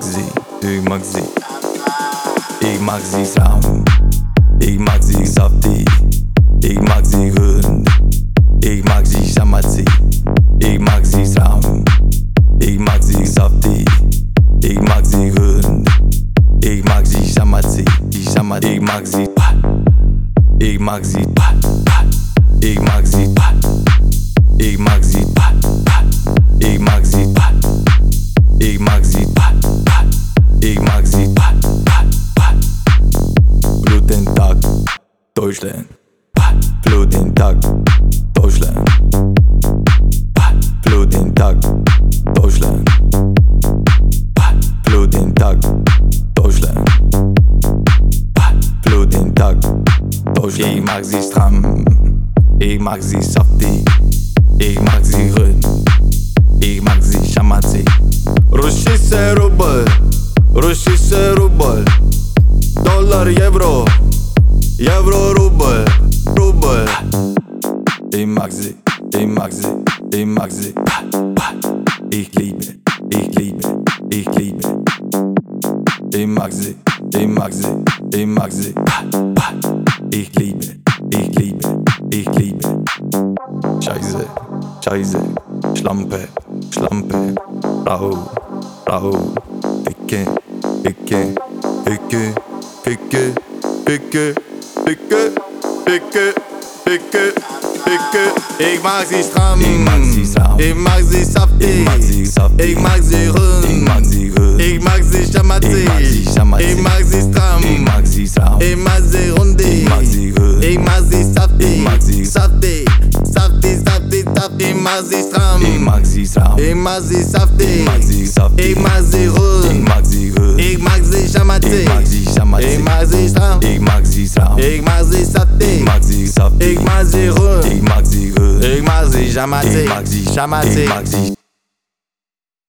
ik mag ze. Ik mag ze samen, ik mag ze saftig. Ik mag ze rund, ik mag ze shamati. Ik mag ze samen, ik mag ze saftig. Ik mag ze rund, ik mag ze shamati. Ik mag ze pa, ik mag ze pa, ik mag ze pa, ik mag ze pa, ik mag ze pa, ik mag ze pa, ik mag ze pa, Blut den Tag, Deutschland. Blut den Tag, Deutschland. Blut den Tag, Deutschland. Blut den Tag, Deutschland. Blut den Tag, Deutschland. Ik mag ze stram, ik mag ze saftig. Ik mag ze rund, ik mag ze shamati. Russische rubel, Russische rubel. Dollar, euro, euro, rubel, rubel. Ik mag ze, ik mag ze, ik mag ze. Ik liebe, ik liebe, ik liebe. Ik mag ze, ik mag ze, ik mag ze. Ik liebe, ik liebe, ik liebe. Scheiße, Scheiße, Schlampe, Schlampe. Rauw, rauw. Dicke, dicke, dicke. Picke, picke, picke, picke, picke, picke. Ik mag ze stram, ik mag ze stram. Ik mag ze saftig, ik mag ze saftig. Ik mag ze rund, ik mag ze rund. Ik mag ze shamati, ik mag ze shamati. Ik mag ze stram, ik mag ze stram. Ik mag ze rund, ik mag ze rund. Ik mag ze saftig, ik mag ze saftig, saftig, saftig, saftig. Ik mag ze stram, ik mag ze stram. Ik mag ze saftig, ik mag ze saftig. Ik mag ze rund, ik mag ze rund. Ik mag ze shamati, ik mag ze shamati. Ik mag ze stram, ik mag ze stram. Ik mag ze saftig, ik mag ze saftig. Ik mag ze rund, ik mag ze rund. Ik mag ze shamati, ik mag ze shamati.